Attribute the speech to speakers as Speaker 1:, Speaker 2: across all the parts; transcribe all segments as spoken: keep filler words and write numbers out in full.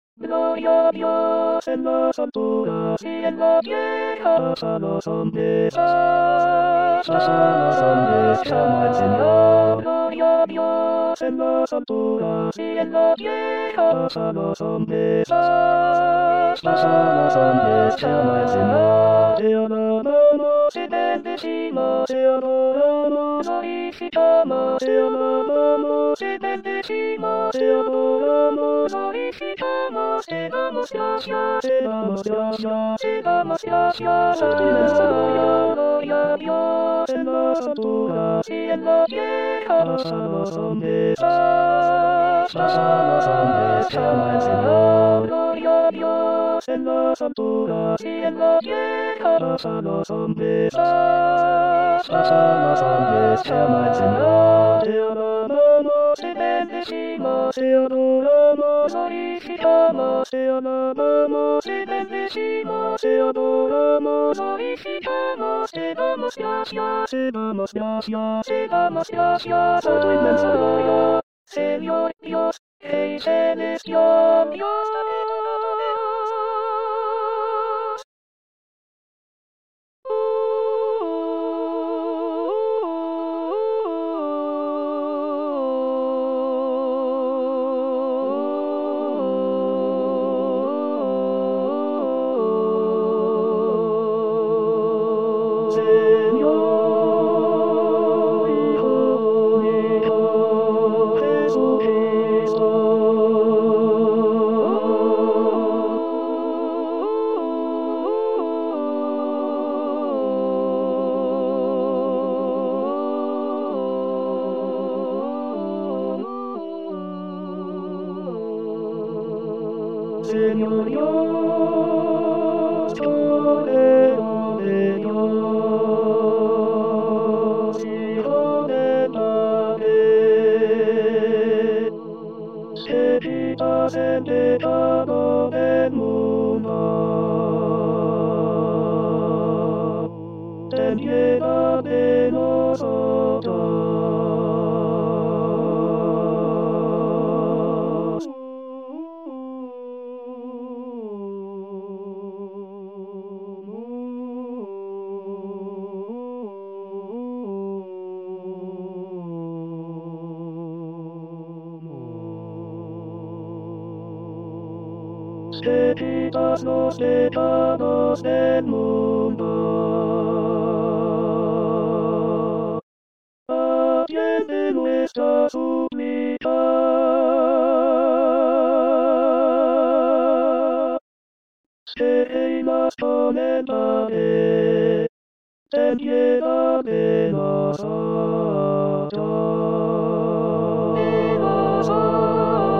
Speaker 1: Gloria a Dios en las alturas y en la tierra a los hombres. Paz a los hombres llama el Señor. Gloria a Dios en las alturas y en la tierra a los hombres. Paz a los hombres llama el Señor. Te alabamos y bendecimos, te adoramos, glorificamos, te alabamos y bendecimos, te adoramos, glorificamos, te damos gracias, te damos gracias, te damos gracias a tu gloria, gloria a Dios en las alturas y en la tierra a los hombres. Paz a los hombres llama el Señor. Gloria a Dios en las alturas y en la tierra a los hombres. Paz a los hombres llama el Señor. Te alabamos y bendecimos, te adoramos, glorificamos, te alabamos y bendecimos, te adoramos, glorificamos, te damos gracias, te damos gracias, te damos gracias a tu inmensa gloria, Señor Dios, Rey celestial, Dios. Señor Dios, Cordero de Dios, Hijo de David, que quitas el pecado del mundo, ten piedad de nosotros. Que quitas los pecados del mundo, atiende nuestra súplica. Que reinas con el Padre, ten piedad de nosotros. De nosotros.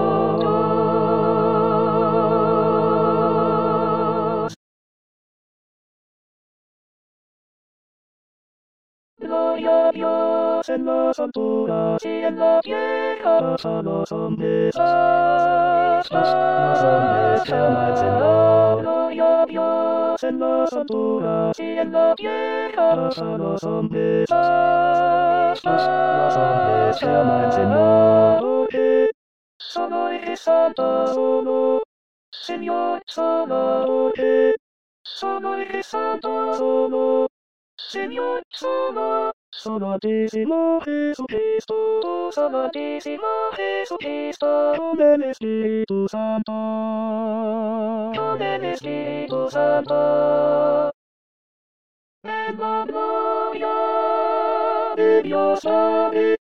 Speaker 1: Gloria a Dios en las alturas y en la tierra a los hombres. Paz a los hombres llama el Señor. Gloria a Dios en las alturas y en la tierra a los hombres. Paz a los hombres llama el Señor. Porque solo eres santo, solo, Señor, solo porque solo eres santo, solo. Señor, solo, solo a ti, Señor Jesucristo, tu amantísimo Jesucristo, con el Espíritu Santo, con el Espíritu Santo, en la gloria de Dios Padre.